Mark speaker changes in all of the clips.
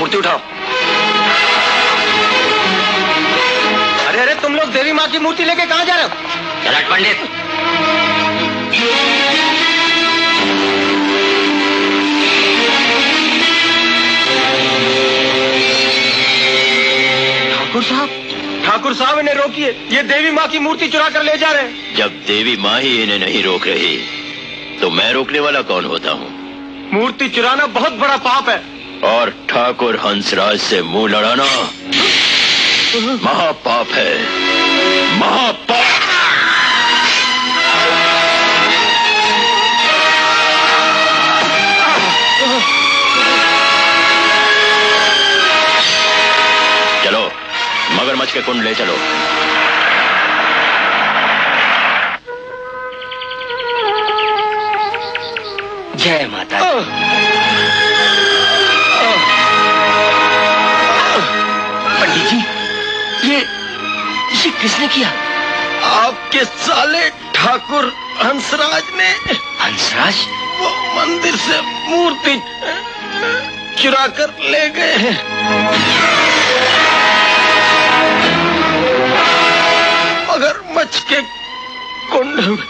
Speaker 1: मूर्ति उठाओ। अरे अरे, तुम लोग देवी माँ की मूर्ति लेके कहाँ जा रहे हो?
Speaker 2: जलट पंडित,
Speaker 1: ठाकुर साहब इन्हें रोकिए, ये देवी माँ की मूर्ति चुरा कर ले जा रहे हैं।
Speaker 3: जब देवी माँ ही इन्हें नहीं रोक रही तो मैं रोकने वाला कौन होता हूँ?
Speaker 1: मूर्ति चुराना बहुत बड़ा पाप है।
Speaker 3: और ठाकुर हंसराज से मुंह लड़ाना महापाप है, महापाप। चलो मगरमच्छ के कुंड ले चलो।
Speaker 2: जय माता। पंडित जी, ये किसने किया?
Speaker 1: आपके साले ठाकुर हंसराज ने।
Speaker 2: हंसराज?
Speaker 1: वो मंदिर से मूर्ति चुरा कर ले गए हैं। मगरमच्छ के कुंड में।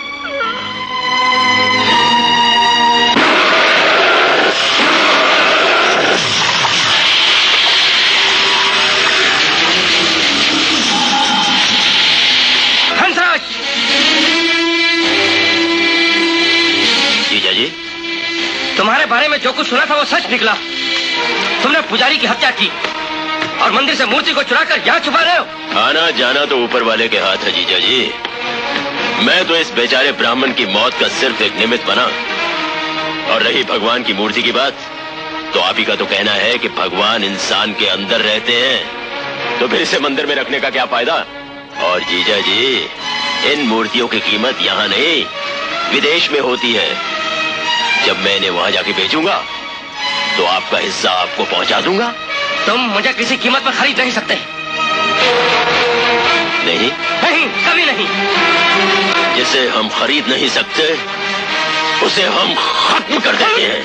Speaker 2: तुम्हारे बारे में जो कुछ सुना था वो सच निकला। तुमने पुजारी की हत्या की और मंदिर से मूर्ति को चुराकर यहाँ छुपा रहे हो।
Speaker 3: आना जाना तो ऊपर वाले के हाथ है जीजा जी। मैं तो इस बेचारे ब्राह्मण की मौत का सिर्फ एक निमित्त बना। और रही भगवान की मूर्ति की बात, तो आप ही का तो कहना है कि भगवान इंसान के अंदर रहते हैं, तो फिर इसे मंदिर में रखने का क्या फायदा? और जीजा जी, इन मूर्तियों की कीमत यहाँ नहीं विदेश में होती है। जब मैं इन्हें वहां जाके बेचूंगा तो आपका हिस्सा आपको पहुंचा दूंगा।
Speaker 2: तुम मुझे किसी कीमत पर खरीद नहीं सकते।
Speaker 3: नहीं
Speaker 2: नहीं, कभी नहीं।
Speaker 3: जिसे हम खरीद नहीं सकते उसे हम खत्म कर देते हैं।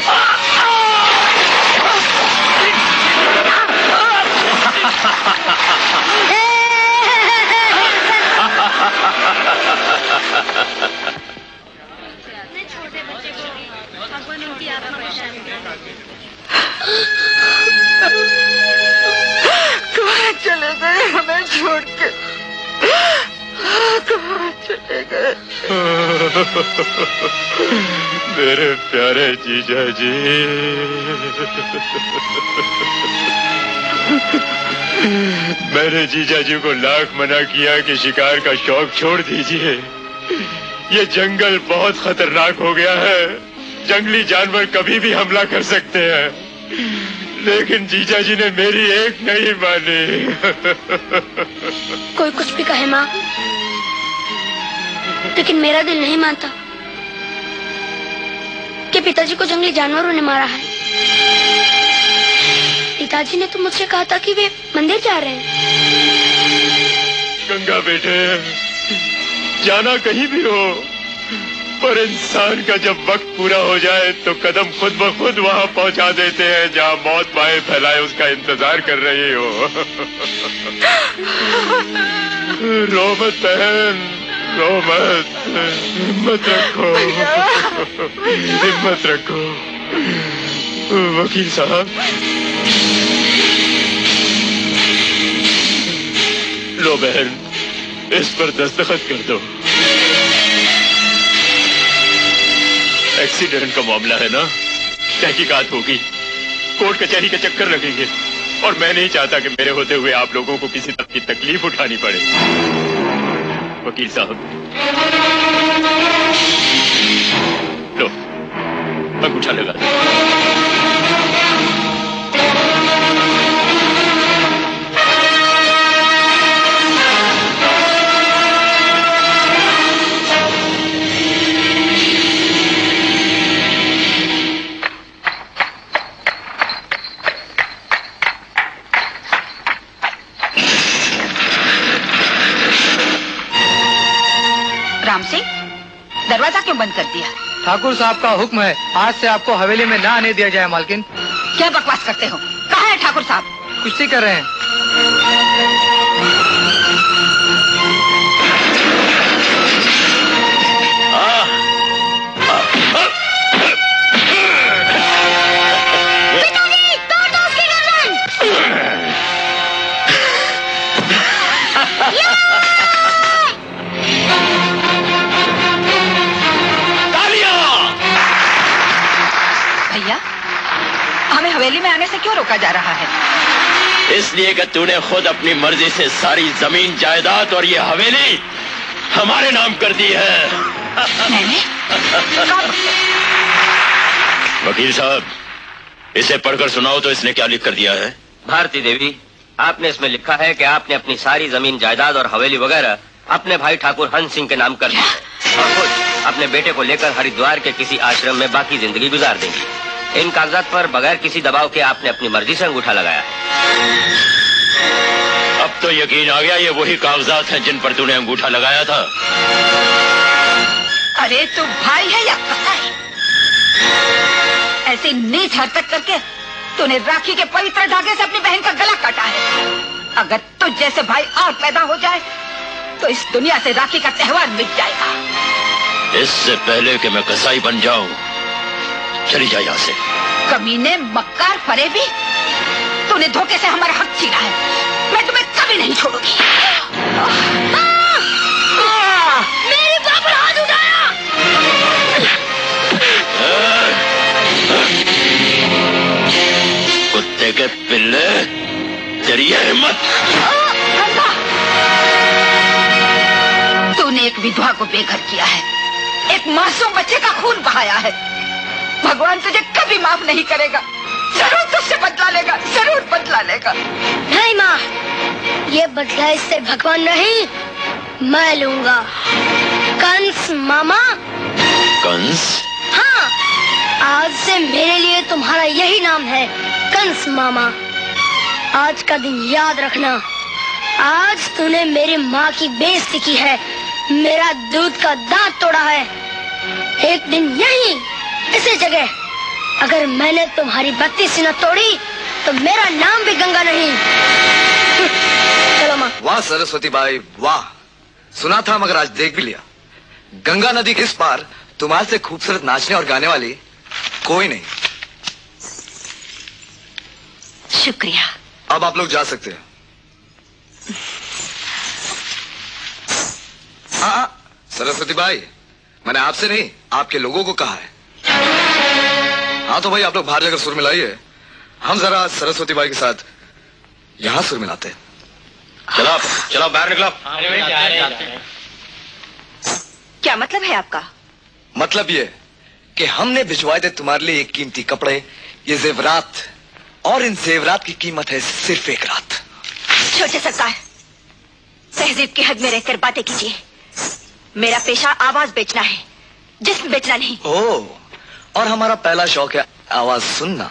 Speaker 4: कहाँ चले गए हमें छोड़ के? कहाँ चले गए?
Speaker 5: मेरे प्यारे जीजा जी, मैंने जीजा जी को लाख मना किया कि शिकार का शौक छोड़ दीजिए। ये जंगल बहुत खतरनाक हो गया है, जंगली जानवर कभी भी हमला कर सकते हैं, लेकिन जीजा जी ने मेरी एक नहीं मानी।
Speaker 6: कोई कुछ भी कहे माँ, लेकिन मेरा दिल नहीं मानता कि पिताजी को जंगली जानवरों ने मारा है। पिताजी ने तो मुझसे कहा था कि वे मंदिर जा रहे हैं।
Speaker 5: गंगा बेटे, जाना कहीं भी हो, पर इंसान का जब वक्त पूरा हो जाए तो कदम खुद ब खुद वहाँ पहुँचा देते हैं जहाँ मौत बाएं फैलाए उसका इंतजार कर रही हो। रो मत बहन, रो मत, हिम्मत रखो, हिम्मत रखो। वकील साहब, लो बहन, इस पर दस्तखत कर दो। एक्सीडेंट का मामला है ना, तहकीकात होगी, कोर्ट कचहरी के चक्कर लगेंगे, और मैं नहीं चाहता कि मेरे होते हुए आप लोगों को किसी तरह की तकलीफ उठानी पड़े। वकील साहब, लो अंगूठा लगा दो।
Speaker 4: राम सिंह, दरवाजा क्यों बंद कर दिया?
Speaker 7: ठाकुर साहब का हुक्म है, आज से आपको हवेली में ना आने दिया जाए। मालकिन,
Speaker 4: क्या बकवास करते हो? कहाँ है ठाकुर साहब?
Speaker 2: कुश्ती कर रहे हैं।
Speaker 6: पिताजी, तोड़ दो उसकी गर्दन।
Speaker 4: भैया, हमें हवेली में आने से क्यों रोका जा रहा है?
Speaker 3: इसलिए कि तूने खुद अपनी मर्जी से सारी जमीन जायदाद और ये हवेली हमारे नाम कर दी है।
Speaker 4: मैंने?
Speaker 3: वकील साहब, इसे पढ़कर सुनाओ तो इसने क्या लिख कर दिया है।
Speaker 2: भारती देवी, आपने इसमें लिखा है कि आपने अपनी सारी जमीन जायदाद और हवेली वगैरह अपने भाई ठाकुर हंस सिंह के नाम कर दी और खुद अपने बेटे को लेकर हरिद्वार के किसी आश्रम में बाकी जिंदगी गुजार देंगी। इन कागजात पर बगैर किसी दबाव के आपने अपनी मर्जी से अंगूठा लगाया है।
Speaker 3: अब तो यकीन आ गया ये वही कागजात हैं जिन पर तूने अंगूठा लगाया था।
Speaker 4: अरे तू भाई है या कसाई? ऐसी नीच हरकत करके तूने राखी के पवित्र धागे से अपनी बहन का गला काटा है। अगर तुझ जैसे भाई और पैदा हो जाए तो इस दुनिया से राखी का त्योहार मिट जाएगा।
Speaker 3: इससे पहले कि मैं कसाई बन जाऊं, चली जा यहाँ से।
Speaker 4: कमीने, मक्कार, फरेबी, तूने धोखे से हमारा हक छीना है। मैं तुम्हें कभी नहीं छोड़ूंगी।
Speaker 6: मेरे बाप पर हाथ उठाया।
Speaker 3: कुत्ते के पिल्ले, तेरी ये हिम्मत।
Speaker 4: तूने एक विधवा को बेघर किया है, एक मासूम बच्चे का खून बहाया है। भगवान तुझे कभी माफ नहीं करेगा। जरूर तुझसे बदला लेगा, जरूर बदला लेगा।
Speaker 6: नहीं माँ, ये बदला इससे भगवान नहीं, मैं लूंगा। कंस मामा।
Speaker 3: कंस?
Speaker 6: हाँ, आज से मेरे लिए तुम्हारा यही नाम है, कंस मामा। आज का दिन याद रखना। आज तूने मेरी माँ की बेइज्जती की है, मेरा दूध का दांत तोड़ा है। एक दिन यही इसी जगह अगर मैंने तुम्हारी बत्ती सी न तोड़ी तो मेरा नाम भी गंगा नहीं। चलो माँ।
Speaker 7: वाह सरस्वती बाई, वाह। सुना था मगर आज देख भी लिया। गंगा नदी के इस पार तुम्हारे से खूबसूरत नाचने और गाने वाली कोई नहीं।
Speaker 4: शुक्रिया।
Speaker 7: अब आप लोग जा सकते हैं। हाँ, सरस्वती बाई, मैंने आपसे नहीं आपके लोगों को कहा है। हाँ तो भाई आप लोग बाहर जाकर सुर मिलाइए, हम जरा सरस्वती बाई के साथ यहाँ सुर मिलाते हैं।
Speaker 3: चलो चलो बाहर निकलो।
Speaker 4: क्या मतलब है आपका?
Speaker 7: मतलब ये कि हमने भिजवाए थे तुम्हारे लिए एक कीमती कपड़े, ये जेवरात, और इन जेवरात की कीमत है सिर्फ एक रात।
Speaker 4: छोटे सरकार, तहजीब की हद में रहकर बातें कीजिए। मेरा पेशा आवाज बेचना है, जिस्म बेचना नहीं।
Speaker 7: ओह, और हमारा पहला शौक है आवाज सुनना,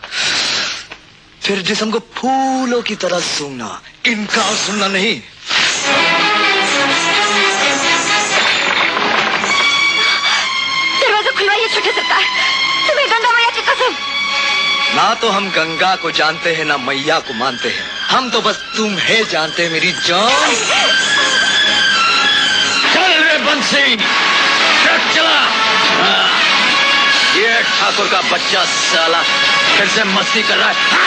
Speaker 7: फिर जिस्म को फूलों की तरह सूंघना, इनका सुनना नहीं।
Speaker 4: दरवाजा खुलवाइए छोटे सरकार, तुम्हें गंगा मैया की कसम।
Speaker 7: ना तो हम गंगा को जानते हैं ना मैया को मानते हैं, हम तो बस तुम्हें जानते हैं मेरी जान।
Speaker 3: चल रे बंसी, चला। ये ठाकुर का बच्चा साला फिर से मस्ती कर रहा है।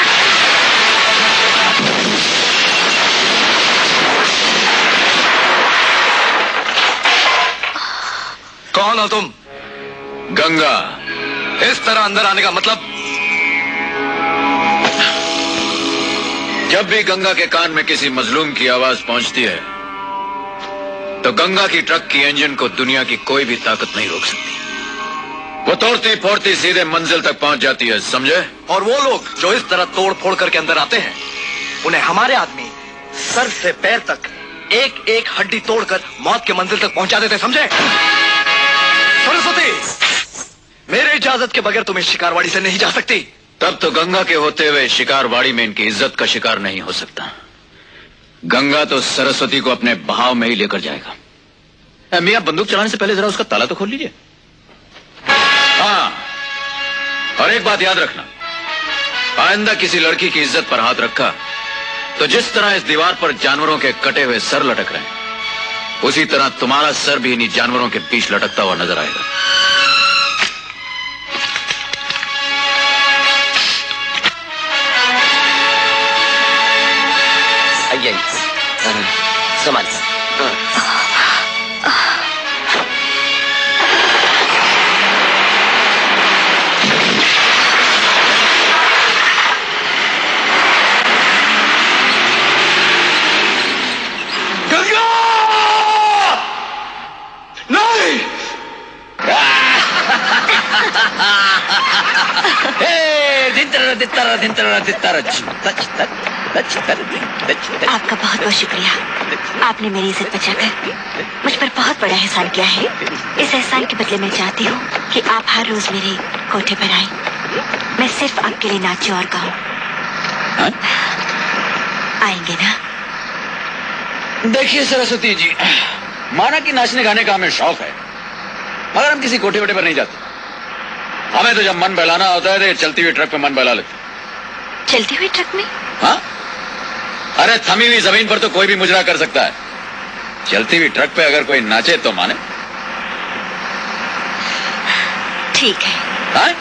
Speaker 7: कौन हो तुम?
Speaker 3: गंगा।
Speaker 7: इस तरह अंदर आने का मतलब?
Speaker 5: जब भी गंगा के कान में किसी मजलूम की आवाज पहुंचती है तो गंगा की ट्रक की इंजन को दुनिया की कोई भी ताकत नहीं रोक सकती। वो तोड़ती फोड़ती सीधे मंजिल तक पहुंच जाती है, समझे?
Speaker 7: और वो लोग जो इस तरह तोड़ फोड़ करके अंदर आते हैं, उन्हें हमारे आदमी सर से पैर तक एक एक हड्डी तोड़कर मौत के मंजिल तक पहुंचा देते, समझे? सरस्वती, मेरे इजाजत के बगैर तुम इस शिकारवाड़ी से नहीं जा सकती।
Speaker 5: तब तो गंगा के होते हुए शिकारवाड़ी में इनकी इज्जत का शिकार नहीं हो सकता। गंगा तो सरस्वती को अपने बहाव में ही लेकर जाएगा। मियां, बंदूक चलाने से पहले जरा उसका ताला तो खोल लीजिए। हाँ, और एक बात याद रखना,
Speaker 8: आइंदा किसी लड़की की इज्जत पर हाथ रखा तो जिस तरह इस दीवार पर जानवरों के कटे हुए सर लटक रहे हैं, उसी तरह तुम्हारा सर भी इन्हीं जानवरों के बीच लटकता हुआ नजर आएगा।
Speaker 2: आइए, संभाल।
Speaker 9: आपका बहुत बहुत शुक्रिया। आपने मेरी इज्जत बचाकर मुझ पर बहुत बड़ा एहसान किया है। इस एहसान के बदले मैं चाहती हूँ कि आप हर रोज मेरे कोठे पर आए। मैं सिर्फ आपके लिए नाचूं और गाऊं। आएंगे ना?
Speaker 8: देखिए सरस्वती जी, माना कि नाचने गाने का हमें शौक है, मगर हम किसी कोठे वोटे पर नहीं जाते। हमें तो जब मन बहलाना होता है तो चलती हुई ट्रक पे मन बहला लेते।
Speaker 9: चलती हुई ट्रक में?
Speaker 8: हाँ, अरे थमी हुई जमीन पर तो कोई भी मुजरा कर सकता है, चलती हुई ट्रक पे अगर कोई नाचे तो माने।
Speaker 9: ठीक है।
Speaker 8: हाँ?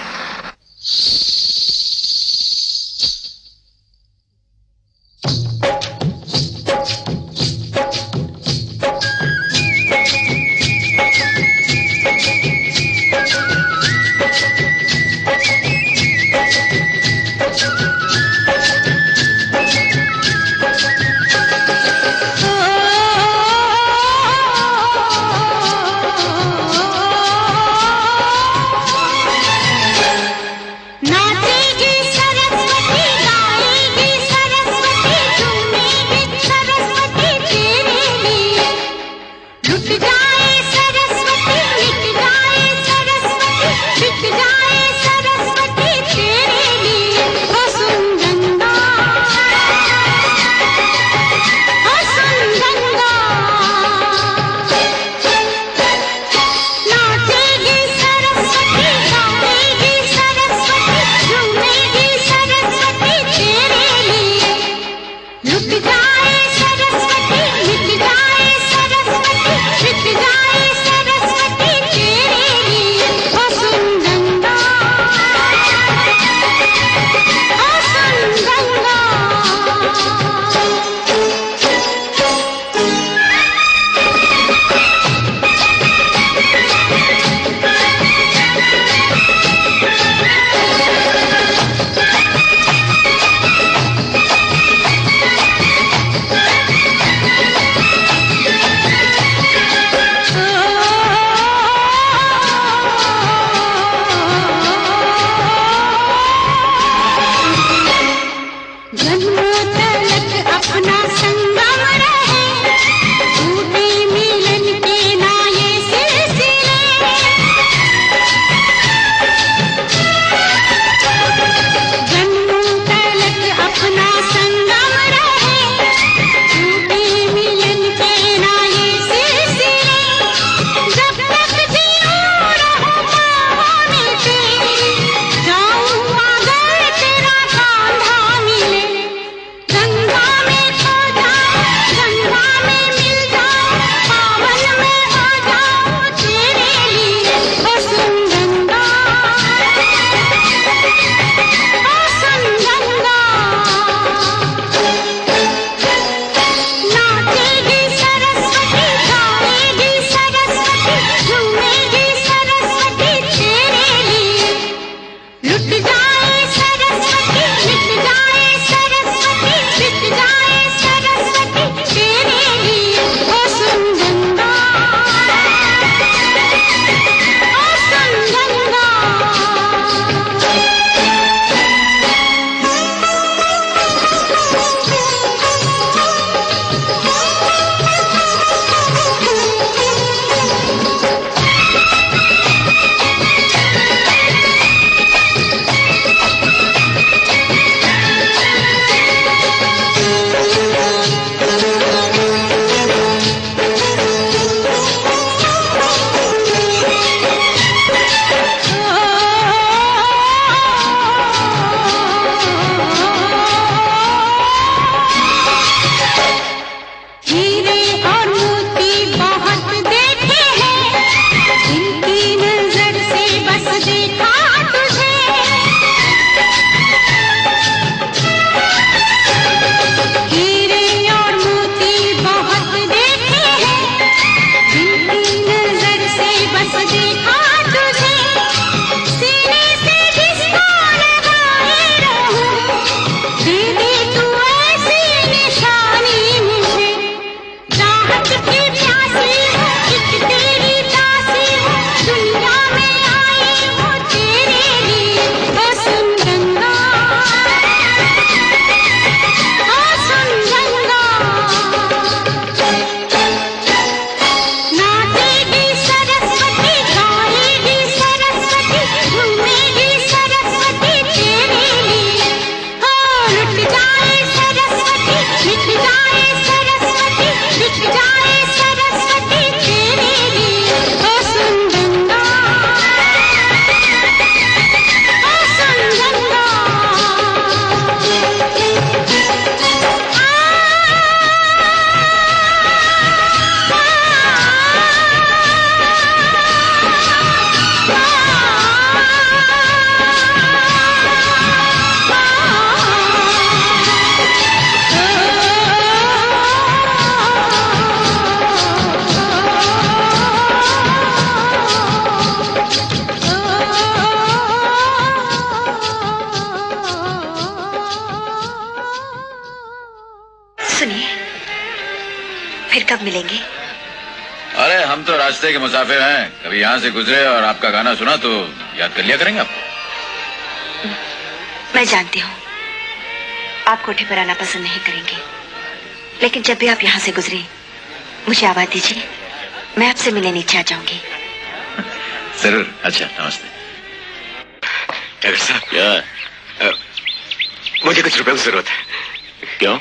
Speaker 9: कब मिलेंगे?
Speaker 8: अरे हम तो रास्ते के मुसाफिर हैं, कभी यहाँ से गुजरे और आपका गाना सुना तो याद कर लिया करेंगे आपको।
Speaker 9: मैं जानती हूँ आप कोठे पर आना पसंद नहीं करेंगे, लेकिन जब भी आप यहाँ से गुजरे मुझे आवाज दीजिए, मैं आपसे मिलने नीचे आ जाऊंगी।
Speaker 8: जरूर। अच्छा, नमस्ते।
Speaker 3: डॉक्टर साहब, क्या? मुझे कुछ रुपए की जरूरत है। क्यों?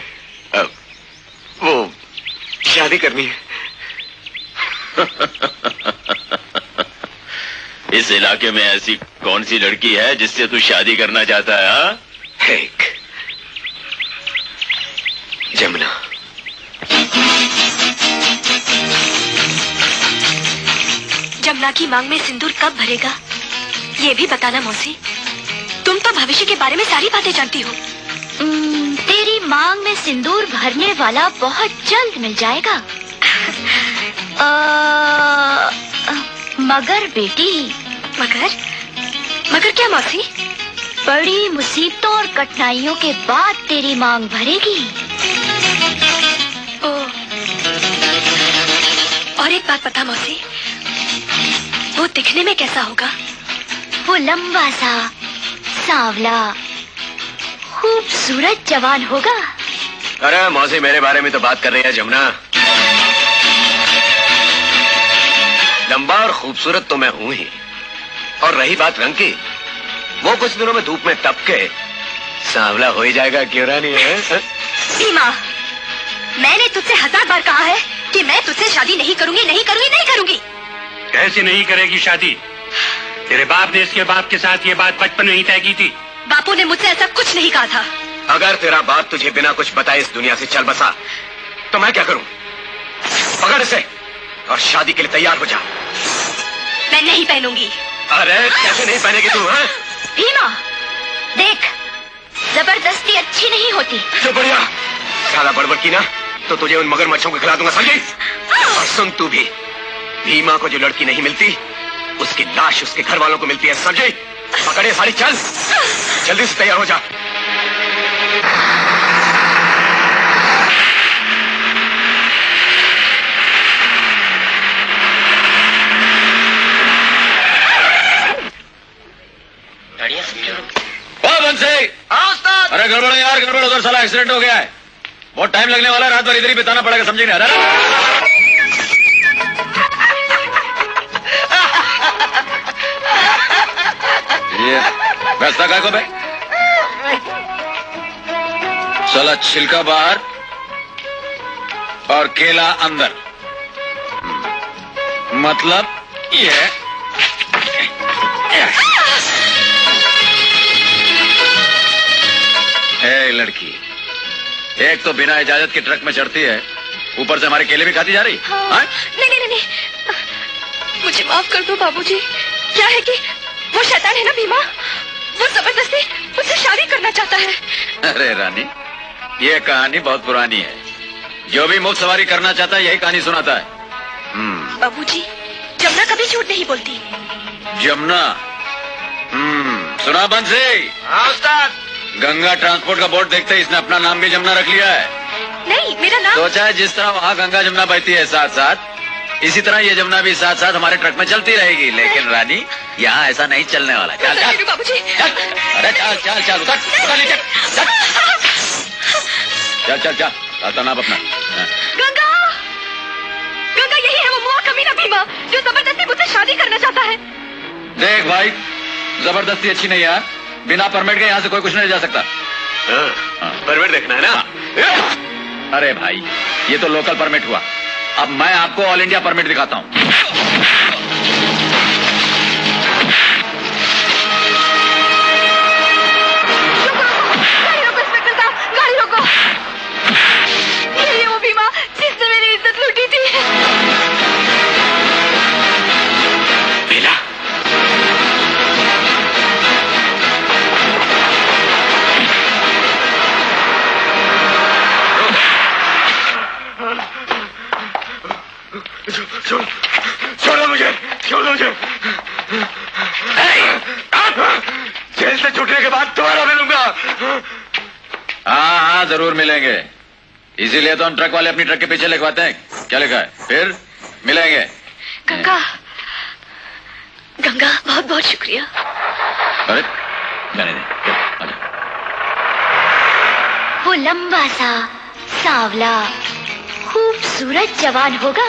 Speaker 3: वो शादी करनी है। इस इलाके में ऐसी कौन सी लड़की है जिससे तू शादी करना चाहता है? हाँ? एक जमुना।
Speaker 9: जमुना की मांग में सिंदूर कब भरेगा ये भी बताना मौसी। तुम तो भविष्य के बारे में सारी बातें जानती हो।
Speaker 6: तेरी मांग में सिंदूर भरने वाला बहुत जल्द मिल जाएगा। मगर बेटी,
Speaker 9: मगर क्या मौसी?
Speaker 6: बड़ी मुसीबतों और कठिनाइयों के बाद तेरी मांग भरेगी।
Speaker 9: और एक बात बता मौसी, वो दिखने में कैसा होगा?
Speaker 6: वो लंबा सा, सांवला, खूबसूरत जवान होगा।
Speaker 3: अरे मौसी, मेरे बारे में तो बात कर रही है जमुना। लंबा और खूबसूरत तो मैं हूं ही, और रही बात रंग की, वो कुछ दिनों में धूप में तप के सांवला हो ही जाएगा। क्यों रानी है?
Speaker 9: भीमा, मैंने तुझसे 1000 बार कहा है कि मैं तुझसे शादी नहीं करूंगी, नहीं करूंगी, नहीं करूंगी।
Speaker 10: कैसे नहीं करेगी शादी? तेरे बाप ने इसके बाप के साथ ये बात बचपन में ही तय की थी।
Speaker 9: बापू ने मुझसे ऐसा कुछ नहीं कहा था।
Speaker 3: अगर तेरा बाप तुझे बिना कुछ बताए इस दुनिया से चल बसा तो मैं क्या करूं? पकड़ इसे और शादी के लिए तैयार हो जा।
Speaker 9: मैं नहीं पहनूंगी।
Speaker 3: अरे कैसे नहीं पहनेगी तू? है
Speaker 6: भीमा, देख, जबरदस्ती अच्छी नहीं होती।
Speaker 3: तो बढ़िया, ज्यादा बड़बड़ की ना तो तुझे उन मगरमच्छों को खिला दूंगा, समझी? और सुन तू भी, भीमा को जो लड़की नहीं मिलती उसकी लाश उसके घर वालों को मिलती है, समझी? पकड़े सारी, चल जल्दी से तैयार हो जा।
Speaker 8: अरे गड़बड़ है यार, गड़बड़। उधर साला एक्सीडेंट हो गया है, बहुत टाइम लगने वाला है, रात भर इधर ही बिताना पड़ेगा, समझे नहीं? ये वैसा काय को बे? साला छिलका बाहर और केला अंदर, मतलब ये लड़की एक तो बिना इजाजत की ट्रक में चढ़ती है, ऊपर से हमारे केले भी खाती जा रही।
Speaker 9: हाँ। नहीं, मुझे माफ कर दो बाबूजी। क्या है कि वो शैतान है ना भीमा, वो जबरदस्ती मुझसे शादी करना चाहता है।
Speaker 8: अरे रानी, ये कहानी बहुत पुरानी है। जो भी मुफ्त सवारी करना चाहता है यही कहानी सुनाता है।
Speaker 9: बाबूजी, जमुना कभी झूठ नहीं बोलती।
Speaker 8: जमुना? सुना बंसी?
Speaker 1: हाँ उस्ताद।
Speaker 8: गंगा ट्रांसपोर्ट का बोर्ड देखते ही इसने अपना नाम भी जमुना रख लिया है।
Speaker 9: नहीं, मेरा नाम।
Speaker 8: सोचा है जिस तरह वहाँ गंगा जमुना बहती है साथ साथ, इसी तरह ये जमुना भी साथ साथ हमारे ट्रक में चलती रहेगी। लेकिन रानी, यहाँ ऐसा नहीं चलने वाला। चल चल
Speaker 9: बाबूजी।
Speaker 8: अरे चल चल उतर नीचे, चल रास्ता नाप अपना।
Speaker 9: गंगा यही है वो मुआ कमीना भीमा जो जबरदस्ती मुझसे शादी करना चाहता है।
Speaker 8: देख भाई, जबरदस्ती अच्छी नहीं है, बिना परमिट के यहाँ से कोई कुछ नहीं जा सकता।
Speaker 3: परमिट देखना है ना?
Speaker 8: अरे भाई, ये तो लोकल परमिट हुआ, अब मैं आपको ऑल इंडिया परमिट दिखाता हूँ।
Speaker 9: गाड़ी रोको इंस्पेक्टर साहब, गाड़ी रोको। ये वो भीमा जिसने मेरी इज्जत लूटी थी।
Speaker 3: बेला, छोड़ो मुझे, छोड़ो मुझे। जेल से छूटने के बाद दोबारा मिलूंगा।
Speaker 8: हाँ जरूर मिलेंगे, इसीलिए तो हम ट्रक वाले अपनी ट्रक के पीछे लिखवाते हैं क्या लिखा है? फिर मिलेंगे।
Speaker 9: गंगा, गंगा बहुत बहुत शुक्रिया।
Speaker 8: अरे जाने दे, आजा।
Speaker 9: वो लंबा सा सांवला खूबसूरत जवान होगा।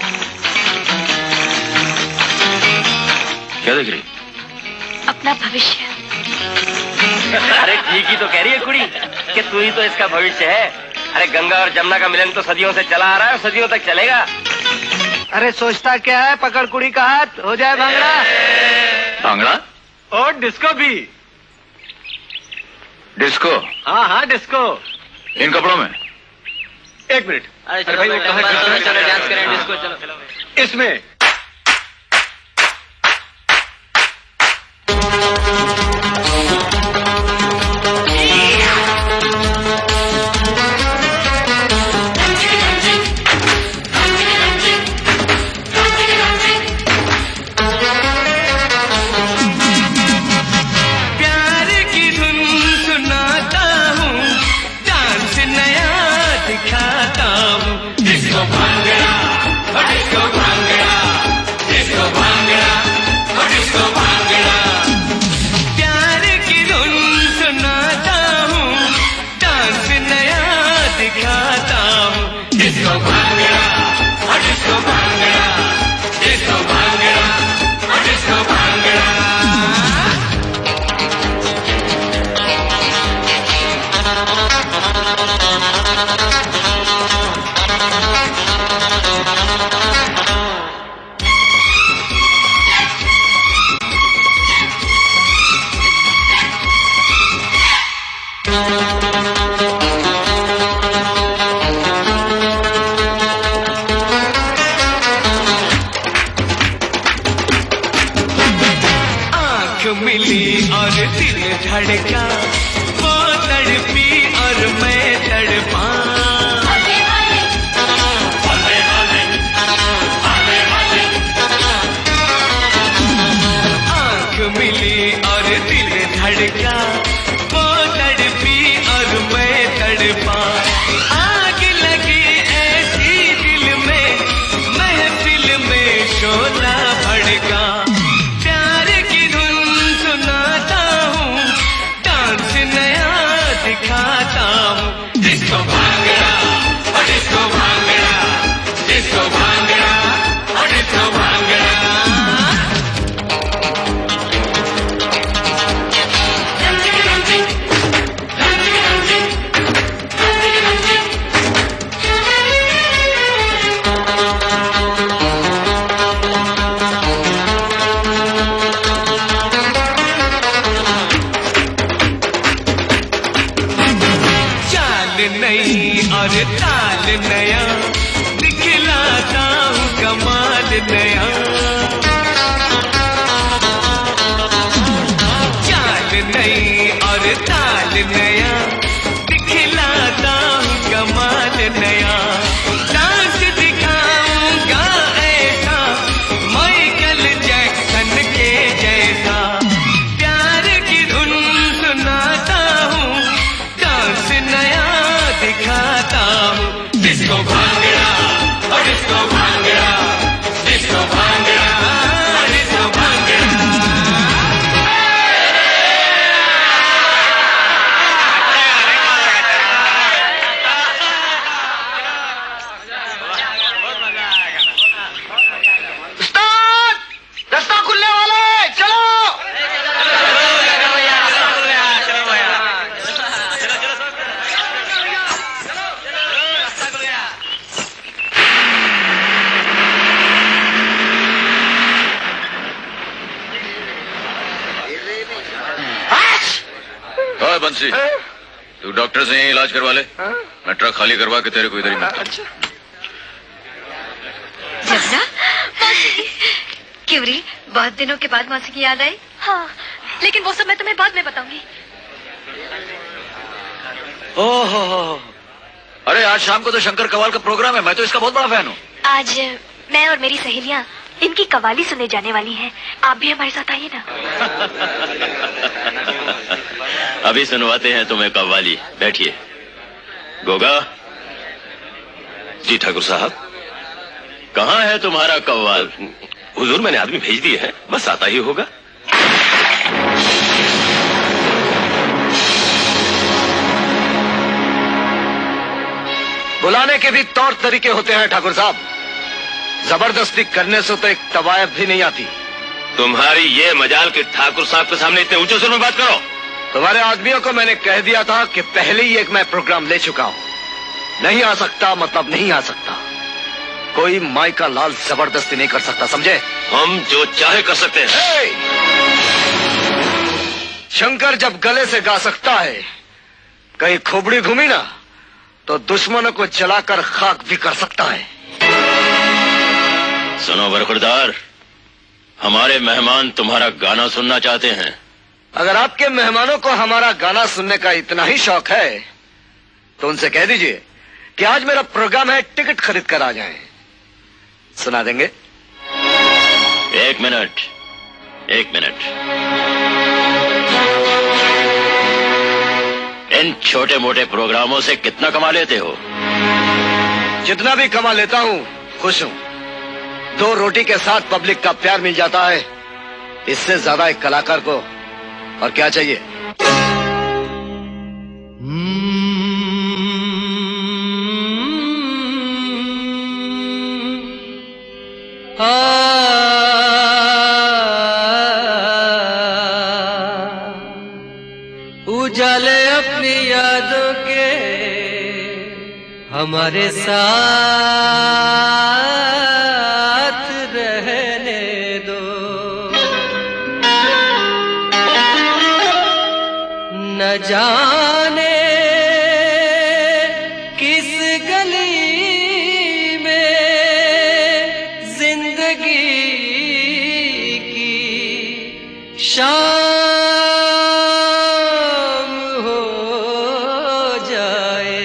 Speaker 8: क्या देख रही?
Speaker 9: अपना भविष्य।
Speaker 2: अरे ठीक ही तो कह रही है कुड़ी कि तू ही तो इसका भविष्य है। अरे गंगा और जमुना का मिलन तो सदियों से चला आ रहा है, सदियों तक चलेगा।
Speaker 1: अरे सोचता क्या है, पकड़ कुड़ी का हाथ, हो जाए भांगड़ा।
Speaker 8: भांगड़ा
Speaker 1: और डिस्को भी।
Speaker 8: डिस्को?
Speaker 1: हाँ हाँ डिस्को।
Speaker 8: इन कपड़ों में?
Speaker 1: एक मिनट। अरे भाई वो कहाँ
Speaker 2: चलो डांस करें डिस्को, चलो।
Speaker 1: इसमें
Speaker 11: मिली और दिल धड़का, वो तड़पी और मैं तड़पा। आँख मिली और दिल धड़का, वो तड़पी और मैं तड़पा। आग लगी ऐसी दिल में, महफिल में शोला भड़का। दिखाता हूँ disco bhangra, disco bhangra, disco bhangra, disco bhangra. नहीं और ताल नया, दिखलाता हूँ कमाल नया। चाल नहीं और ताल नया, दिखलाता हूँ कमाल नया। डांस दिखाऊंगा ऐसा, माइकल जैक्सन के जैसा। प्यार की धुन सुनाता हूँ, डांस नया दिखाता हूँ। Disco bhangra, disco bhangra, disco bhangra, disco bhangra.
Speaker 1: Start! रास्ता खुलने वाला है, चलो।
Speaker 8: बंसी, तू डॉक्टर से यही इलाज करवा ले। मैं ट्रक खाली करवा के तेरे को इधर ही मिलता हूं।
Speaker 9: जमुना, क्यों री, बहुत दिनों के बाद मौसी की याद आई? हाँ, लेकिन वो सब मैं तुम्हें बाद में बताऊंगी।
Speaker 8: ओहो, अरे आज शाम को तो शंकर कवाल का प्रोग्राम है, मैं तो इसका बहुत बड़ा फैन हूँ।
Speaker 9: आज मैं और मेरी सहेलियां इनकी कवाली सुनने जाने वाली हैं। आप भी हमारे साथ आइए ना।
Speaker 3: अभी सुनवाते हैं तुम्हें कव्वाली, बैठिए। गोगा
Speaker 7: जी ठाकुर साहब।
Speaker 3: कहाँ है तुम्हारा कव्वाल?
Speaker 12: हुजूर मैंने आदमी भेज दिए हैं, बस आता ही होगा।
Speaker 7: बुलाने के भी तौर तरीके होते हैं ठाकुर साहब। जबरदस्ती करने से तो एक तवायफ भी नहीं आती।
Speaker 12: तुम्हारी ये मजाल के ठाकुर साहब के सामने इतने ऊंचे सुर में बात करो।
Speaker 7: तुम्हारे आदमियों को मैंने कह दिया था कि पहले ही एक मैं प्रोग्राम ले चुका हूं। नहीं आ सकता मतलब नहीं आ सकता। कोई माई का लाल जबरदस्ती नहीं कर सकता, समझे?
Speaker 12: हम जो चाहे कर सकते हैं।
Speaker 7: शंकर जब गले से गा सकता है, कहीं खोपड़ी घूमी ना तो दुश्मनों को जलाकर खाक भी कर सकता है।
Speaker 3: सुनो बरखुरदार, हमारे मेहमान तुम्हारा गाना सुनना चाहते हैं।
Speaker 7: अगर आपके मेहमानों को हमारा गाना सुनने का इतना ही शौक है तो उनसे कह दीजिए कि आज मेरा प्रोग्राम है, टिकट खरीद कर आ जाएं। सुना देंगे?
Speaker 3: एक मिनट। इन छोटे मोटे प्रोग्रामों से कितना कमा लेते हो?
Speaker 7: जितना भी कमा लेता हूं खुश हूं। 2 रोटी के साथ पब्लिक का प्यार मिल जाता है, इससे ज्यादा एक कलाकार को और क्या चाहिए?
Speaker 11: उजाले अपनी यादों के हमारे साथ रहने दो, न जाने किस गली में जिंदगी की शाम हो जाए।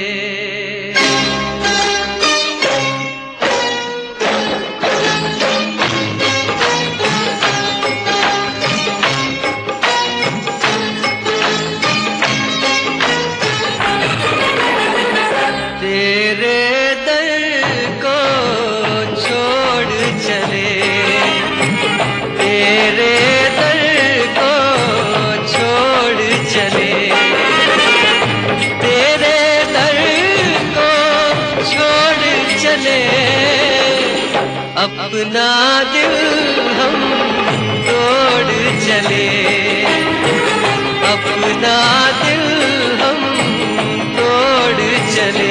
Speaker 11: तेरे दर को छोड़ चले, तेरे दर को छोड़ चले, तेरे दर को छोड़ चले, अपना दिल हम तोड़ चले, अपना दिल हम तोड़ चले।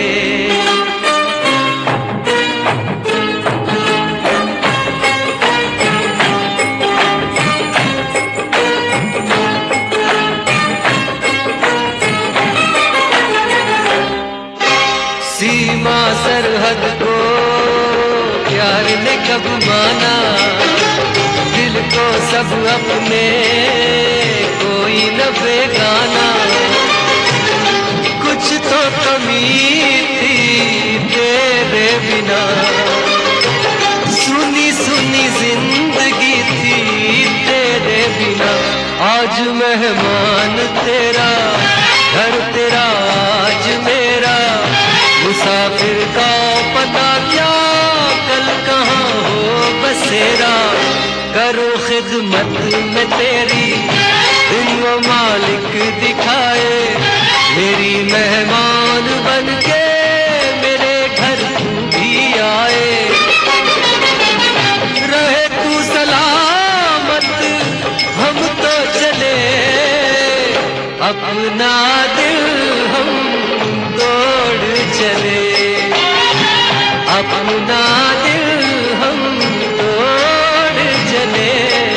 Speaker 11: सीमा सरहद को प्यार ने कब माना, दिल को सब अपने कोई न बेगाना। कुछ तो कमी थी तेरे बिना, सुनी सुनी जिंदगी थी तेरे बिना। आज मेहमान तेरा, घर तेरा आज मेरा, मुसाफिर का पता क्या कल कहाँ हो बसेरा। करो खिदमत में तेरी दिन वो मालिक दिखाए, मेरी मेहमान बनके मेरे घर तू भी आए। रहे तू सलामत हम तो चले, अपना दिल हम तोड़ चले, अपना दिल हम तोड़ चले।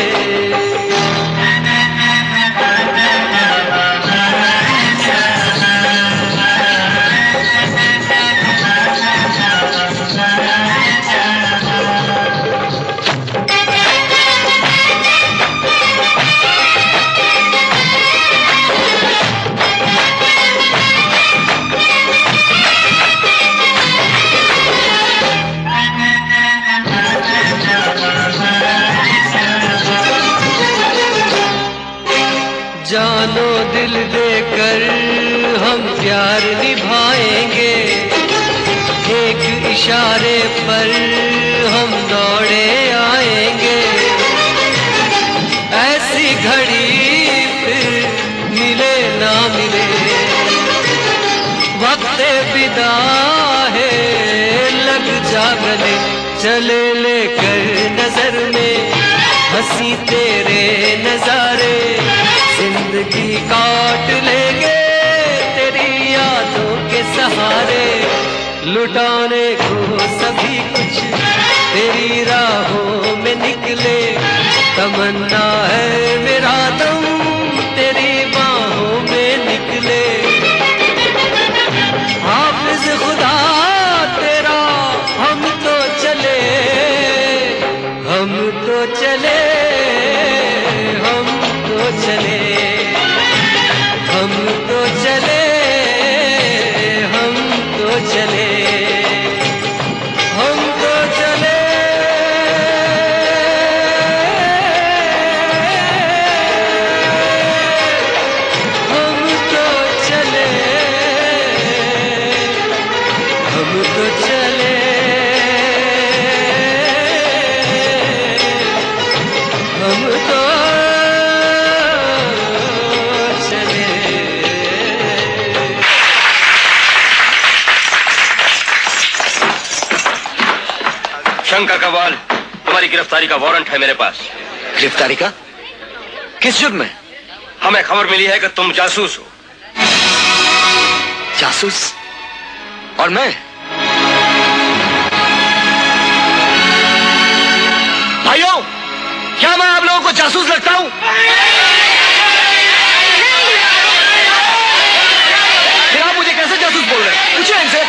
Speaker 11: जानो दिल देकर हम प्यार निभाएंगे, एक इशारे पर दौड़े आएंगे, ऐसी घड़ी फिर मिले ना मिले। वक्त विदा है लग जा गले, चले लेकर नजर में हंसी तेरे नजारे, जिंदगी काट लेंगे तेरी यादों के सहारे। लुटाने को सभी कुछ तेरी राहों में निकले, तमन्ना है मेरा दम तेरी बाहों में निकले। हाफिज खुदा तेरा हम तो चले, हम तो चले, हम तो चले, हम तो चले, हम तो चले, हम तो चले। हम तो चले, हम तो चले, हम तो चले।
Speaker 2: शंकर कव्वाल, तुम्हारी गिरफ्तारी का वारंट है मेरे पास।
Speaker 7: गिरफ्तारी का? किस जुर्म में?
Speaker 2: हमें खबर मिली है कि तुम जासूस हो।
Speaker 7: जासूस? और मैं? भाइयों, क्या मैं आप लोगों को जासूस लगता हूं? फिर आप मुझे कैसे जासूस बोल रहे हैं? पूछिए इनसे।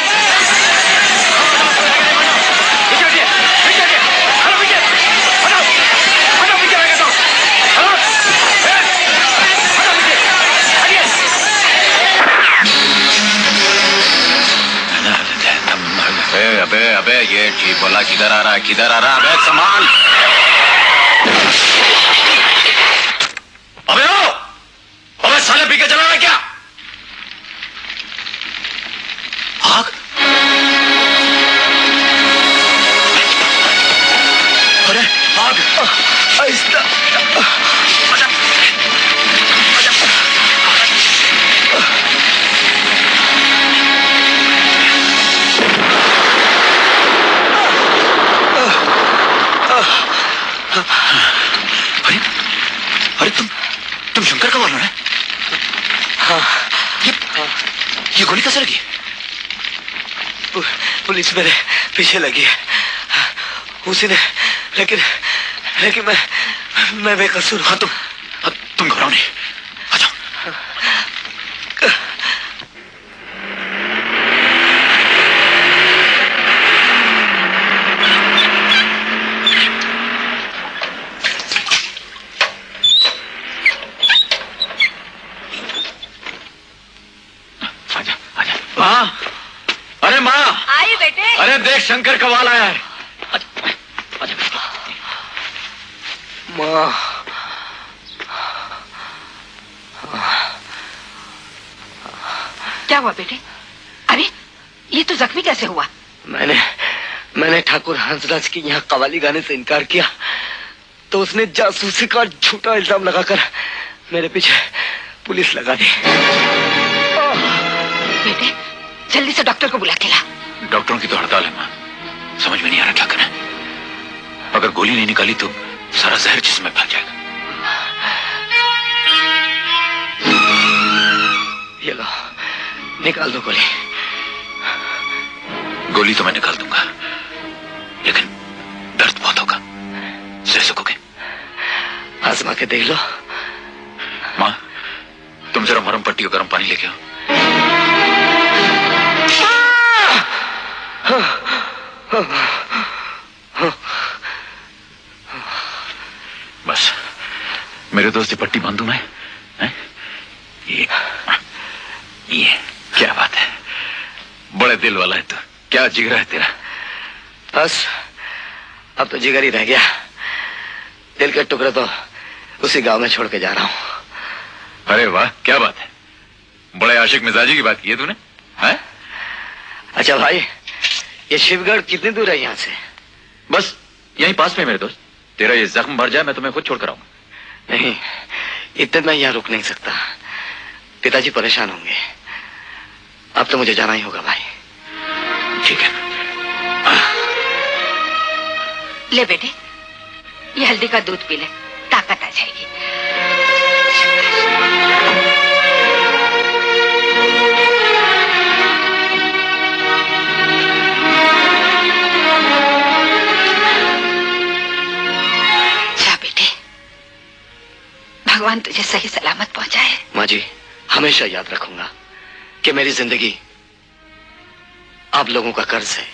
Speaker 8: अबे अबे ये ठीक बोला, किधर आ रहा है, किधर आ रहा है? अबे सामान,
Speaker 12: अबे ओ, अबे साले पी के चला रहा है क्या?
Speaker 7: आग? अरे आग! आहिस्ता।
Speaker 8: अरे अरे तुम शंकर का वाला है?
Speaker 7: हाँ।
Speaker 8: ये गोली कैसे लगी?
Speaker 7: पुलिस मेरे पीछे लगी है उसी ने, लेकिन मैं बेकसूर।
Speaker 8: हाँ तुम घबराओ नहीं, आ जाओ। माँ, अरे माँ,
Speaker 4: आई बेटे।
Speaker 8: अरे देख शंकर कव्वाल आया है।
Speaker 7: माँ,
Speaker 4: क्या हुआ बेटे? अरे ये तो जख्मी कैसे हुआ?
Speaker 7: मैंने ठाकुर हंसराज की यहाँ कव्वाली गाने से इनकार किया तो उसने जासूसी का झूठा इल्जाम लगाकर मेरे पीछे पुलिस लगा दी।
Speaker 4: बेटे जल्दी से डॉक्टर को बुला के ला।
Speaker 8: डॉक्टरों की तो हड़ताल है माँ, समझ में नहीं आ रहा क्या करें। अगर गोली नहीं निकाली तो सारा जहर जिस्म में फैल जाएगा।
Speaker 7: ये लो, निकाल दो गोली।
Speaker 8: गोली तो मैं निकाल दूंगा, लेकिन दर्द बहुत होगा। सह सकोगे?
Speaker 7: आजमा के देख लो।
Speaker 8: माँ, तुम जरा मरहम पट्टी और गर्म पानी लेके आओ। बस मेरे दोस्त पट्टी बांधू मैं, है? ये क्या बात है, बड़े दिल वाला है। तो क्या जिगरा है तेरा?
Speaker 7: बस अब तो जिगर ही रह गया। दिल के टुकड़े तो उसी गांव में छोड़ के जा रहा हूं।
Speaker 8: अरे वाह, क्या बात है, बड़े आशिक मिजाजी की बात की है तूने, है?
Speaker 7: अच्छा भाई, ये शिवगढ़ कितनी दूर है यहाँ से?
Speaker 8: बस यहीं पास में मेरे दोस्त। तेरा ये जख्म भर जाए मैं तुम्हें खुद छोड़कर आऊंगा।
Speaker 1: नहीं, इतने मैं यहाँ रुक नहीं सकता। पिताजी परेशान होंगे। अब तो मुझे जाना ही होगा भाई।
Speaker 8: ठीक है।
Speaker 4: ले बेटे, ये हल्दी का दूध पी ले, ताकत आ जाएगी। जा बेटे, भगवान तुझे सही सलामत पहुंचाए।
Speaker 1: माँ जी, हमेशा याद रखूंगा कि मेरी जिंदगी आप लोगों का कर्ज है।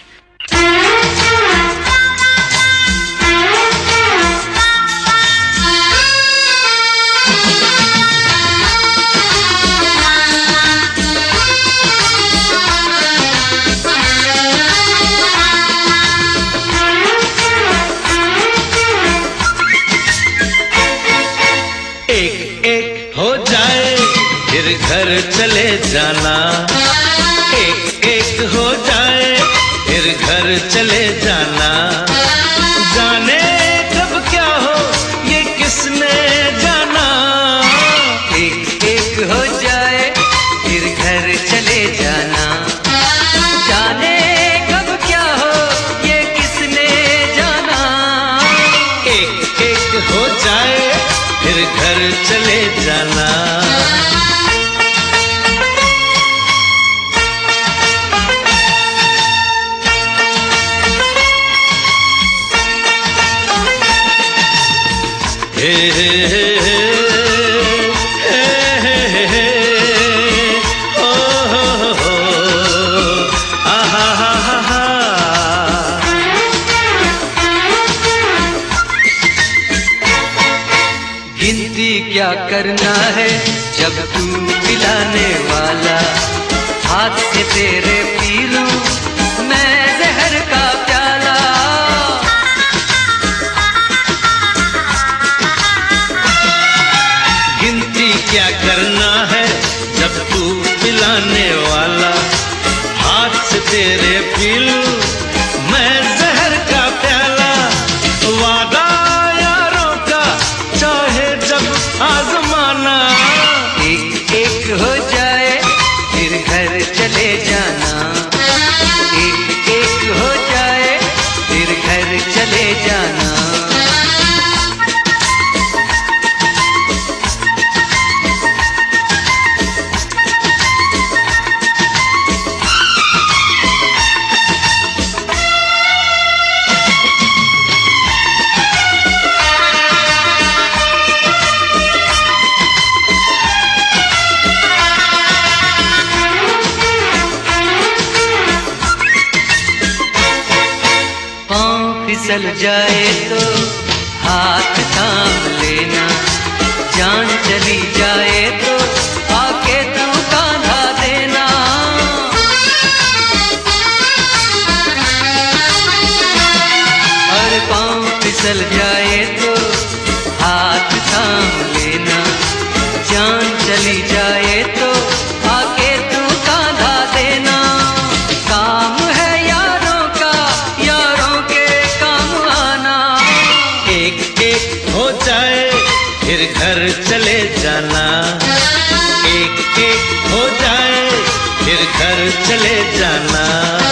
Speaker 11: एक एक हो जाए फिर घर चले जाना, एक एक हो जाए फिर घर चले जाना। जाने कब क्या हो ये किसने जाना।
Speaker 13: एक एक हो जाए फिर घर चले जाना, जाने कब क्या हो ये किसने जाना।
Speaker 11: एक एक हो जाए फिर घर चले जाना। हे हे हे हे हे हे हे ओ हो हो आहा हा हा हा।
Speaker 13: गिनती क्या करना है जब तू पिलाने वाला, हाथ से तेरे पी लूं मैं जहर का प्याला।
Speaker 11: गिनती क्या करना है जब तू पिलाने वाला, हाथ से तेरे पी लूं मैं जहर का प्याला। वादा यारों का चाहे जब आजमाना,
Speaker 13: एक एक हो जाए फिर घर चले जाना, एक एक हो जाए फिर घर चले जाना। फिसल जाए तो हाथ थाम लेना, जान चली जाए तो आके तू कांधा देना। और पाँव फिसल जाए तो हाथ थाम लेना, जान चली जाए तो आके तू कांधा देना। काम है यारों का, यारों के काम आना।
Speaker 11: एक एक हो जाए फिर घर चले जाना, एक एक हो जाए फिर घर चले जाना।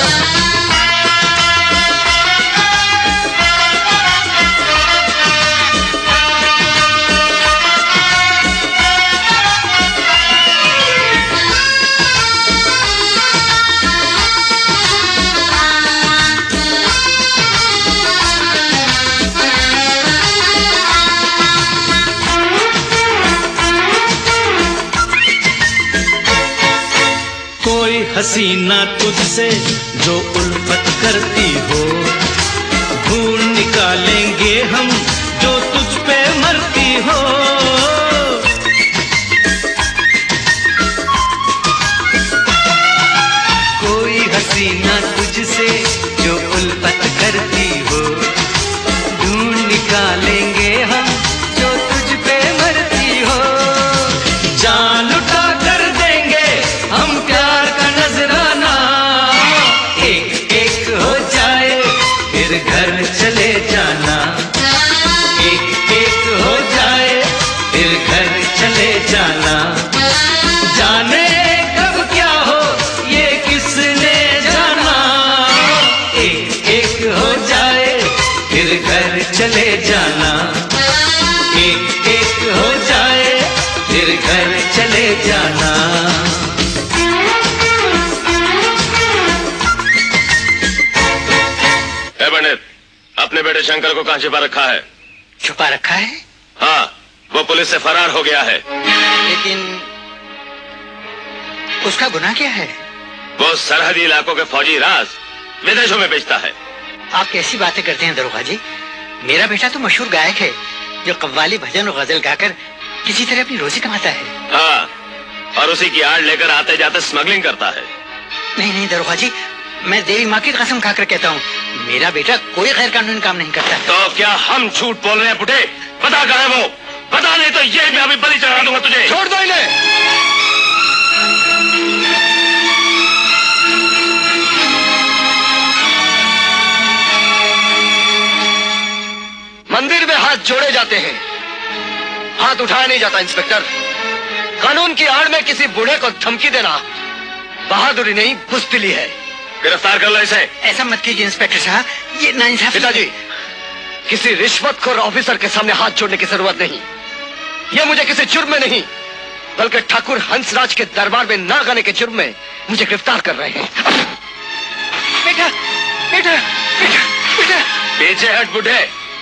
Speaker 11: कोई हसीना तुझसे जो उल्फत करती हो, ढूंढ निकालेंगे हम जो तुझ पे मरती हो।
Speaker 13: कोई हसीना तुझसे जो उल्फत करती हो, ढूंढ निकालेंगे हम जो तुझ पे मरती हो।
Speaker 11: जान लुटा कर देंगे हम प्यार का नजराना,
Speaker 13: एक एक हो जाए फिर घर चले जाना।
Speaker 3: अपने बेटे शंकर को कहाँ छुपा रखा है?
Speaker 14: छुपा रखा है?
Speaker 3: हाँ, वो पुलिस से फरार हो गया है।
Speaker 14: लेकिन उसका गुनाह क्या है?
Speaker 3: वो सरहदी इलाकों के फौजी राज विदेशों में बेचता है।
Speaker 14: आप कैसी बातें करते हैं दरोगा जी? मेरा बेटा तो मशहूर गायक है जो कव्वाली, भजन और गजल गाकर किसी तरह अपनी रोजी कमाता है।
Speaker 3: हाँ, और उसी की आड़ लेकर आते जाते स्मगलिंग करता है।
Speaker 14: नहीं नहीं दरोगा जी, मैं देवी माँ की कसम खाकर कहता हूँ, मेरा बेटा कोई गैर कानूनी काम नहीं करता।
Speaker 3: तो क्या हम झूठ बोल रहे हैं बुढ़े? बता कहाँ है वो? बता, नहीं तो ये मैं अभी बलि चढ़ा दूंगा तुझे।
Speaker 7: छोड़ दो इन्हें। मंदिर में हाथ जोड़े जाते हैं, हाथ उठाया नहीं जाता। इंस्पेक्टर, कानून की आड़ में किसी बूढ़े को धमकी देना बहादुरी नहीं, बुज़दिली है।
Speaker 3: गिरफ्तार कर लो इसे।
Speaker 14: ऐसा मत कीजिए इंस्पेक्टर साहब, ये नाइंसाफी।
Speaker 7: पिताजी, किसी रिश्वतखोर ऑफिसर के सामने हाथ जोड़ने की जरूरत नहीं। ये मुझे किसी जुर्म में नहीं, बल्कि ठाकुर हंसराज के दरबार में ना गाने के जुर्म में मुझे गिरफ्तार कर रहे हैं।
Speaker 14: बेटा बेटा बेटा बेटा,
Speaker 3: पीछे हट बुढ़े।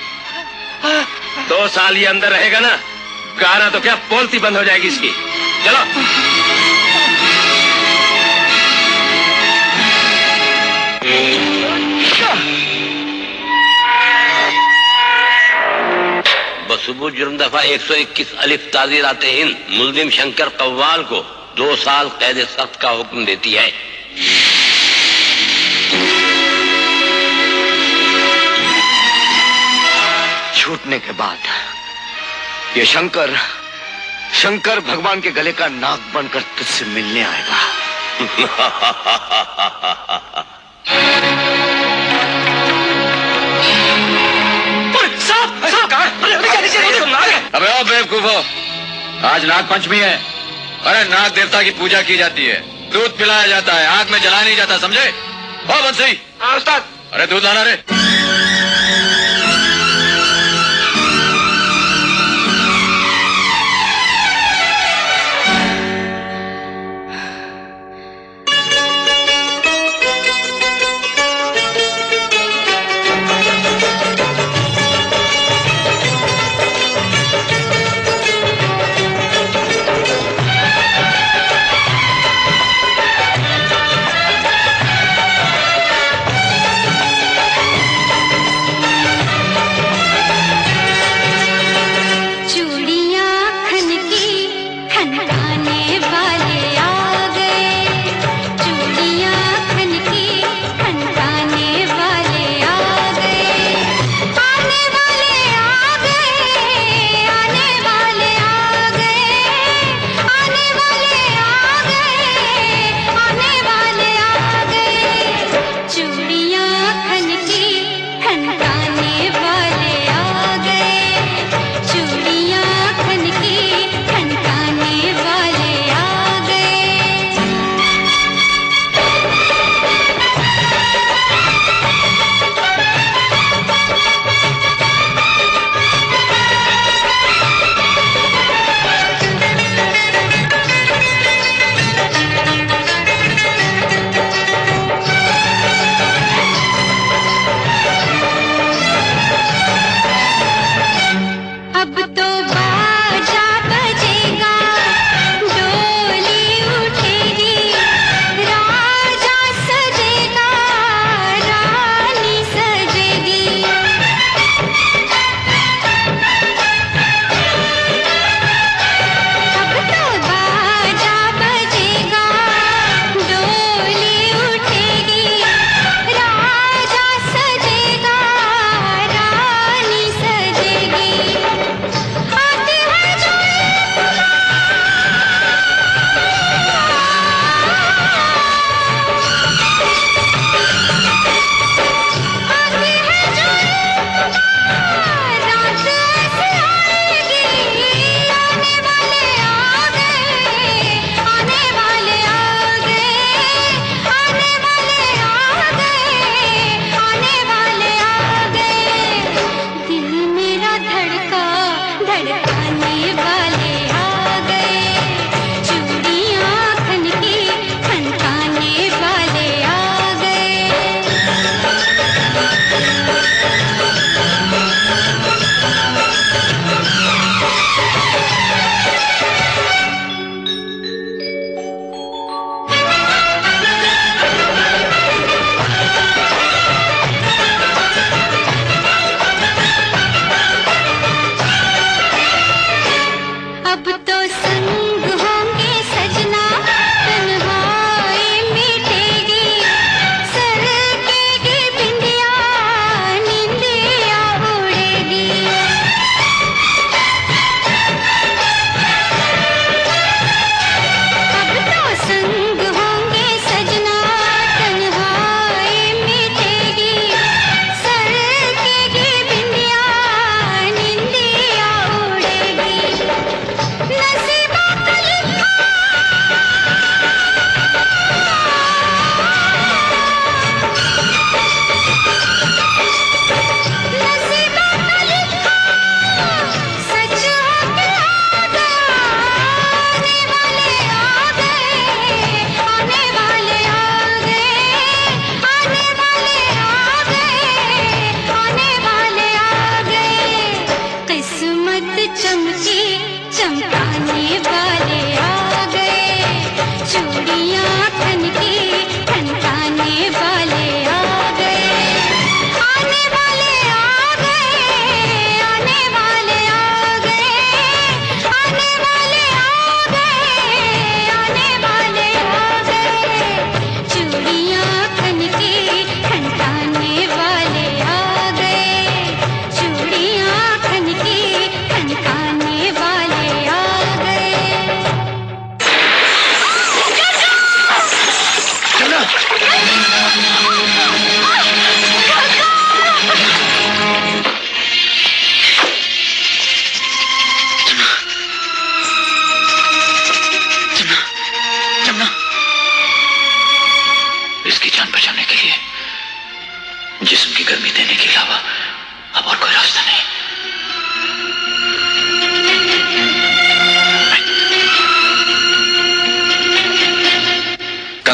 Speaker 3: 2 साल ये अंदर रहेगा ना, गाना तो क्या बोलती बंद हो जाएगी इसकी। चलो।
Speaker 15: बसुबू जुर्म दफा 121 अलिफ ताज़ीरात हिंद मुल्जिम शंकर कव्वाल को 2 साल कैद सख्त का हुक्म देती है।
Speaker 7: छूटने के बाद ये शंकर भगवान के गले का नाग बनकर तुझसे मिलने आएगा।
Speaker 8: अबे ओ बेवकूफो, आज नाग पंचमी है। अरे नाग देवता की पूजा की जाती है, दूध पिलाया जाता है, आग में जलाया नहीं जाता, समझे? ओ बंसी।
Speaker 7: हाँ उस्ताद।
Speaker 8: अरे दूध लाना रे।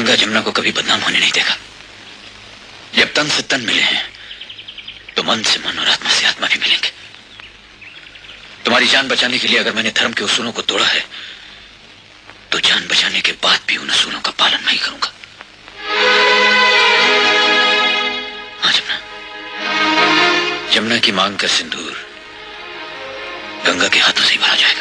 Speaker 8: गंगा जमुना को कभी बदनाम होने नहीं देगा। जब तन से तन मिले हैं तो मन से मन और आत्मा से आत्मा भी मिलेंगे। तुम्हारी जान बचाने के लिए अगर मैंने धर्म के उसूलों को तोड़ा है तो जान बचाने के बाद भी उन उसूलों का पालन नहीं करूंगा। हाँ जमुना, जमुना की मांग का सिंदूर गंगा के हाथों से ही भरा जाएगा।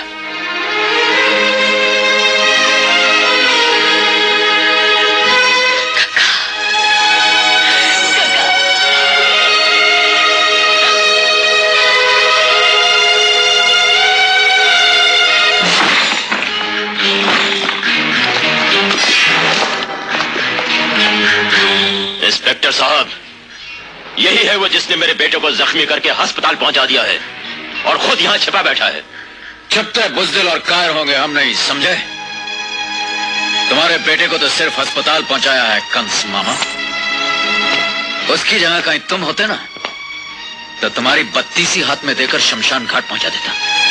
Speaker 3: इंस्पेक्टर साहब, यही है वो जिसने मेरे बेटे को जख्मी करके अस्पताल पहुंचा दिया है और खुद यहां छिपा बैठा है।
Speaker 8: जब तक बुज़दिल और कायर होंगे हम नहीं, समझे? तुम्हारे बेटे को तो सिर्फ अस्पताल पहुंचाया है कंस मामा। उसकी जगह कहीं तुम होते ना तो तुम्हारी 32 हाथ में देकर शमशान घाट पहुंचा देता।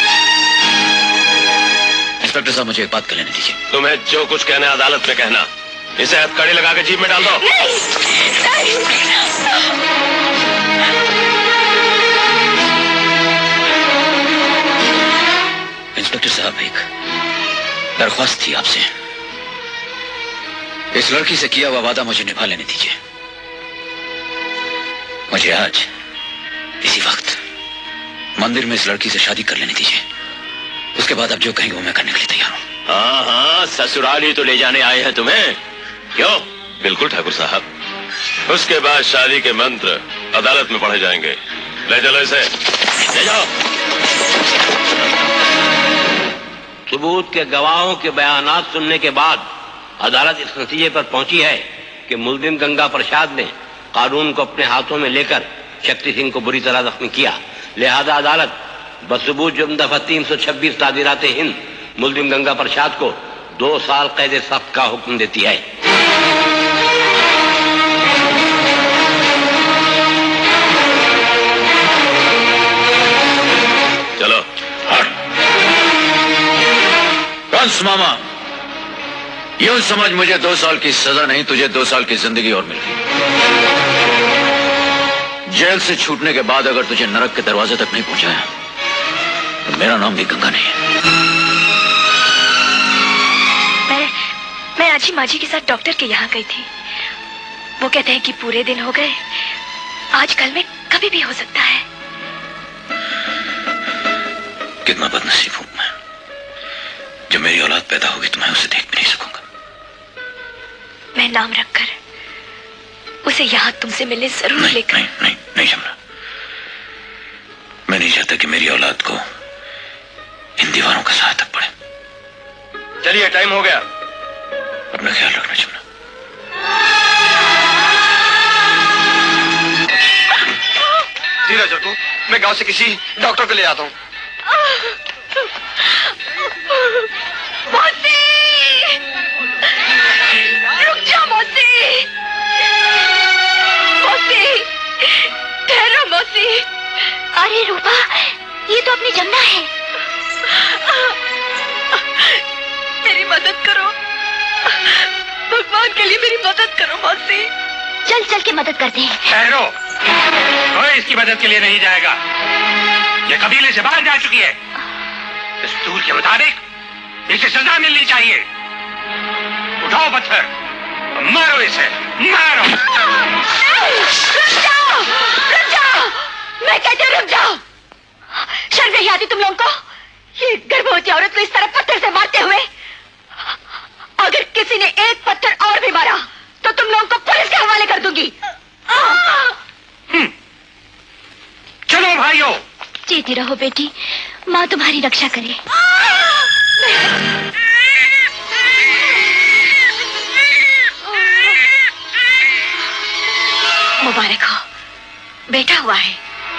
Speaker 8: इंस्पेक्टर साहब, मुझे एक बात कर लेने दीजिए।
Speaker 3: तुम्हें जो कुछ कहना है अदालत में कहना। इसे हथकड़ी लगा के जीप में डाल दो।
Speaker 8: इंस्पेक्टर साहब, एक दरख्वास्त थी आपसे। इस लड़की से किया हुआ वादा मुझे निभा लेने दीजिए। मुझे आज इसी वक्त मंदिर में इस लड़की से शादी कर लेने दीजिए। उसके बाद आप जो कहेंगे वो मैं करने के लिए तैयार हूं।
Speaker 3: हाँ हाँ, ससुराल ही तो ले जाने आए हैं तुम्हें, क्यों? बिल्कुल ठाकुर साहब। उसके बाद शादी के मंत्र अदालत में पढ़े जाएंगे। ले चलो इसे, ले जाओ।
Speaker 15: सबूत के गवाहों के बयानात सुनने के बाद अदालत इस नतीजे पर पहुंची है कि मुल्जिम गंगा प्रसाद ने कानून को अपने हाथों में लेकर शक्ति सिंह को बुरी तरह जख्मी किया। लिहाजा अदालत बसबूत जुर्म दफा 326 तादीरात हिंद मुल्जिम गंगा प्रसाद को 2 साल कैद सख्त का हुक्म देती है।
Speaker 3: चलो।
Speaker 8: कंस मामा, यूं समझ मुझे 2 साल की सजा नहीं, तुझे 2 साल की जिंदगी और मिल गई। जेल से छूटने के बाद अगर तुझे नरक के दरवाजे तक नहीं पहुंचाया तो मेरा नाम भी गंगा नहीं है।
Speaker 9: मैं आज ही माँ जी के साथ डॉक्टर के यहाँ गई थी। वो कहते हैं कि पूरे दिन हो गए, आज कल में कभी भी हो सकता है।
Speaker 8: कितना बदनसीब हूं मैं, जब मेरी औलाद पैदा होगी तो मैं उसे देख भी नहीं सकूंगा।
Speaker 9: मैं नाम रखकर उसे यहाँ तुमसे मिलने जरूर लेकर।
Speaker 8: नहीं जमुना, मैं नहीं चाहता कि मेरी औलाद को इन दीवारों का सहायता पड़े।
Speaker 3: चलिए, टाइम हो गया।
Speaker 8: अपना ख्याल रखना जमुना।
Speaker 1: धीरज रखो, मैं गांव से किसी डॉक्टर को ले आता हूँ।
Speaker 4: मौसी! रुक जाओ मौसी! मौसी! ठहरो मौसी!
Speaker 9: अरे रूपा, ये तो अपनी जमुना है।
Speaker 4: मेरी मदद करो, भगवान के लिए मेरी मदद करो मौसी।
Speaker 9: चल के मदद करते हैं।
Speaker 10: ठहरो, कोई इसकी मदद के लिए नहीं जाएगा। ये कबीले से बाहर जा चुकी है। दस्तूर के मुताबिक इसे सजा मिलनी चाहिए। उठाओ पत्थर, मारो इसे, मारो।
Speaker 4: रुक जाओ, रुक जाओ, मैं कहती हूँ रुक जाओ। शर्म नहीं आती तुम लोगों को? ये गर्भवती औरत को इस तरह पत्थर से मारते हुए? अगर किसी ने एक पत्थर और भी मारा तो तुम लोगों को पुलिस के हवाले कर दूंगी।
Speaker 10: चलो भाइयों।
Speaker 9: जीती रहो बेटी, माँ तुम्हारी रक्षा करे। मुबारक हो, बेटा हुआ है।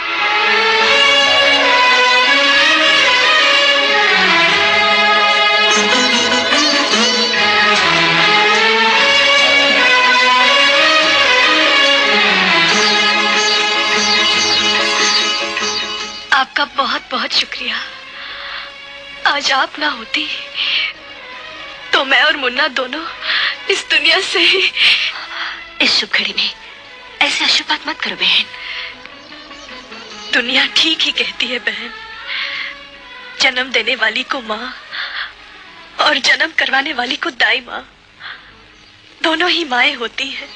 Speaker 9: आपका बहुत बहुत शुक्रिया। आज आप ना होती तो मैं और मुन्ना दोनों इस दुनिया से ही। इस शुभ घड़ी में ऐसे अशुभ बात मत करो बहन।
Speaker 16: दुनिया ठीक ही कहती है बहन, जन्म देने वाली को माँ और जन्म करवाने वाली को दाई माँ, दोनों ही माएं होती हैं।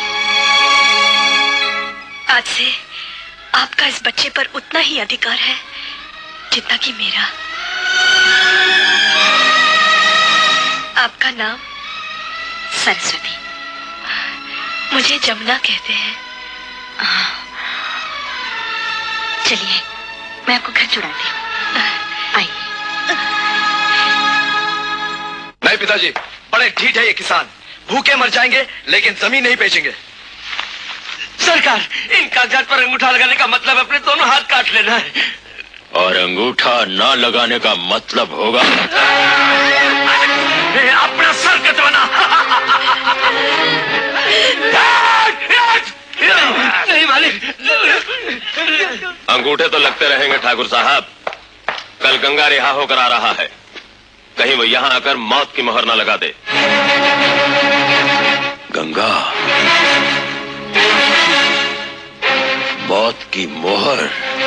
Speaker 16: आज से आपका इस बच्चे पर उतना ही अधिकार है जितना कि मेरा। आपका नाम?
Speaker 9: सरस्वती।
Speaker 16: मुझे जमुना कहते हैं।
Speaker 9: चलिए मैं आपको घर छुड़ाती हूँ, आइए।
Speaker 7: नहीं पिताजी, बड़े ढीठ है ये किसान, भूखे मर जाएंगे लेकिन जमीन नहीं बेचेंगे।
Speaker 2: सरकार, इन कागजात पर अंगूठा लगाने का मतलब अपने दोनों हाथ काट लेना है।
Speaker 3: और अंगूठा ना लगाने का मतलब होगा
Speaker 2: अपना सर कटवाना। नहीं मालिक।
Speaker 3: अंगूठे तो लगते रहेंगे ठाकुर साहब। कल गंगा रिहा होकर आ रहा है, कहीं वो यहां आकर मौत की मोहर ना लगा दे। गंगा, मौत की मोहर।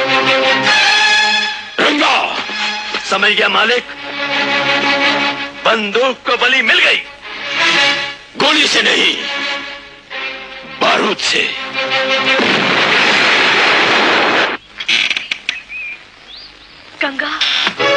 Speaker 2: गंगा, समझ गया मालिक, बंदूक को बलि मिल गई।
Speaker 3: गोली से नहीं, बारूद से।
Speaker 16: गंगा,